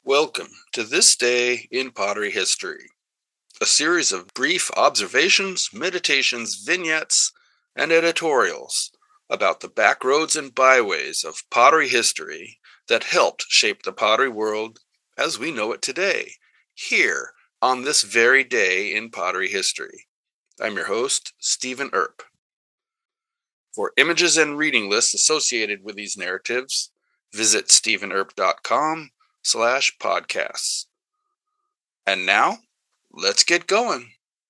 Welcome to This Day in Pottery History, a series of brief observations, meditations, vignettes, and editorials about the backroads and byways of pottery history that helped shape the pottery world as we know it today, here on this very day in pottery history. I'm your host, Stephen Earp. For images and reading lists associated with these narratives, visit stephenearp.com/podcasts. And now, let's get going.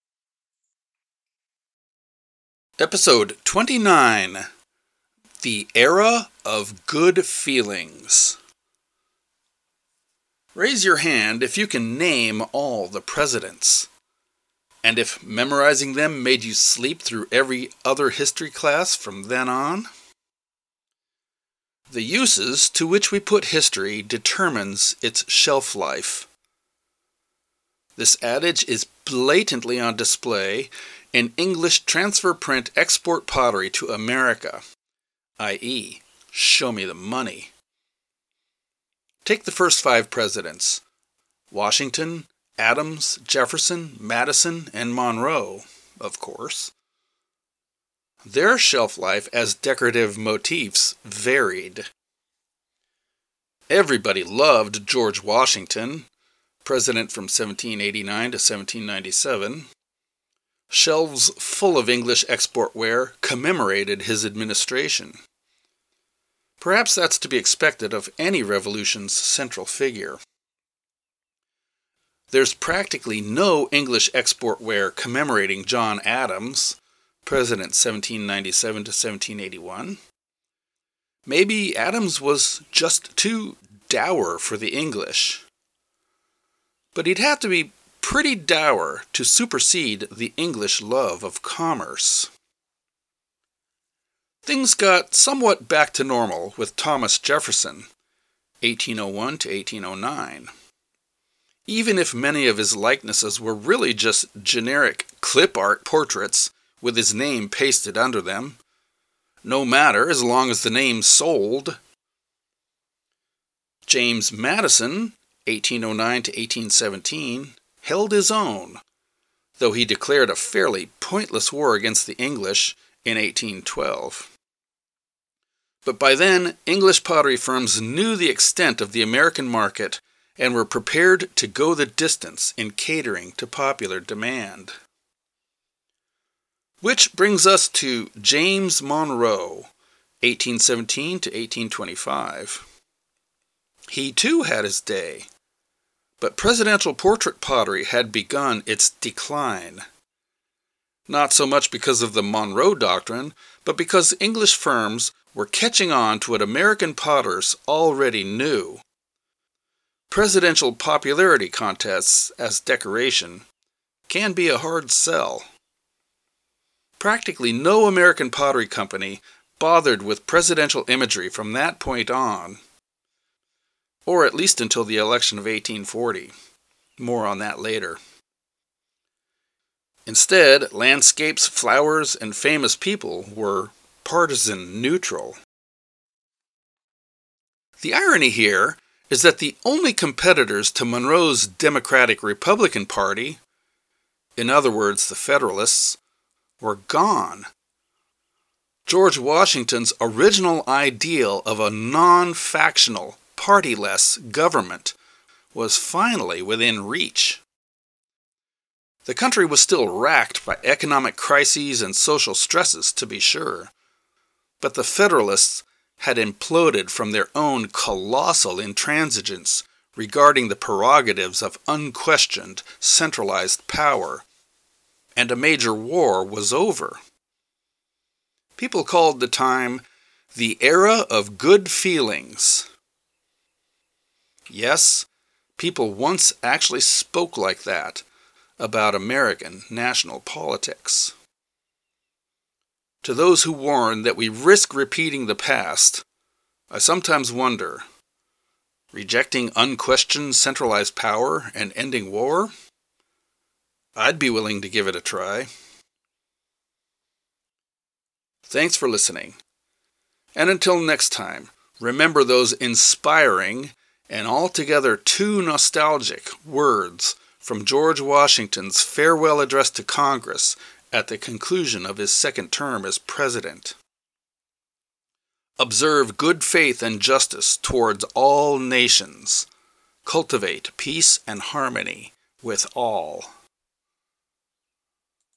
Episode 29, The Era of Good Feelings. Raise your hand if you can name all the presidents, and if memorizing them made you sleep through every other history class from then on. The uses to which we put history determines its shelf life. This adage is blatantly on display in English transfer print export pottery to America, i.e., show me the money. Take the first 5 presidents: Washington, Adams, Jefferson, Madison, and Monroe, of course. Their shelf life as decorative motifs varied. Everybody loved George Washington, president from 1789 to 1797. Shelves full of English export ware commemorated his administration. Perhaps that's to be expected of any revolution's central figure. There's practically no English export ware commemorating John Adams, president 1797 to 1781. Maybe Adams was just too dour for the English. But he'd have to be pretty dour to supersede the English love of commerce. Things got somewhat back to normal with Thomas Jefferson, 1801 to 1809. Even if many of his likenesses were really just generic clip art portraits with his name pasted under them, no matter as long as the name sold. James Madison, 1809 to 1817, held his own, though he declared a fairly pointless war against the English in 1812. But by then, English pottery firms knew the extent of the American market and were prepared to go the distance in catering to popular demand. Which brings us to James Monroe, 1817 to 1825. He too had his day, but presidential portrait pottery had begun its decline. Not so much because of the Monroe Doctrine, but because English firms were catching on to what American potters already knew. Presidential popularity contests as decoration can be a hard sell. Practically no American pottery company bothered with presidential imagery from that point on, or at least until the election of 1840. More on that later. Instead, landscapes, flowers, and famous people were partisan neutral. The irony here is that the only competitors to Monroe's Democratic-Republican Party, in other words, the Federalists, were gone. George Washington's original ideal of a non-factional, partyless government was finally within reach. The country was still racked by economic crises and social stresses, to be sure, but the Federalists had imploded from their own colossal intransigence regarding the prerogatives of unquestioned, centralized power, and a major war was over. People called the time the Era of Good Feelings. Yes, people once actually spoke like that about American national politics. To those who warn that we risk repeating the past, I sometimes wonder, rejecting unquestioned centralized power and ending war? I'd be willing to give it a try. Thanks for listening. And until next time, remember those inspiring and altogether too nostalgic words from George Washington's farewell address to Congress at the conclusion of his second term as president. Observe good faith and justice towards all nations. Cultivate peace and harmony with all.